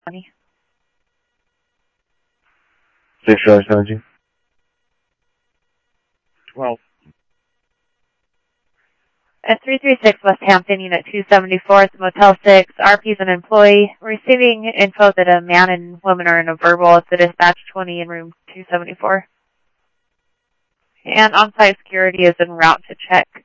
20. 6 Charlie 17. 12. At 336 West Hampton, Unit 274, it's Motel 6. RP is an employee receiving info that a man and woman are in a verbal at the dispatch 20 in room 274. And on-site security is en route to check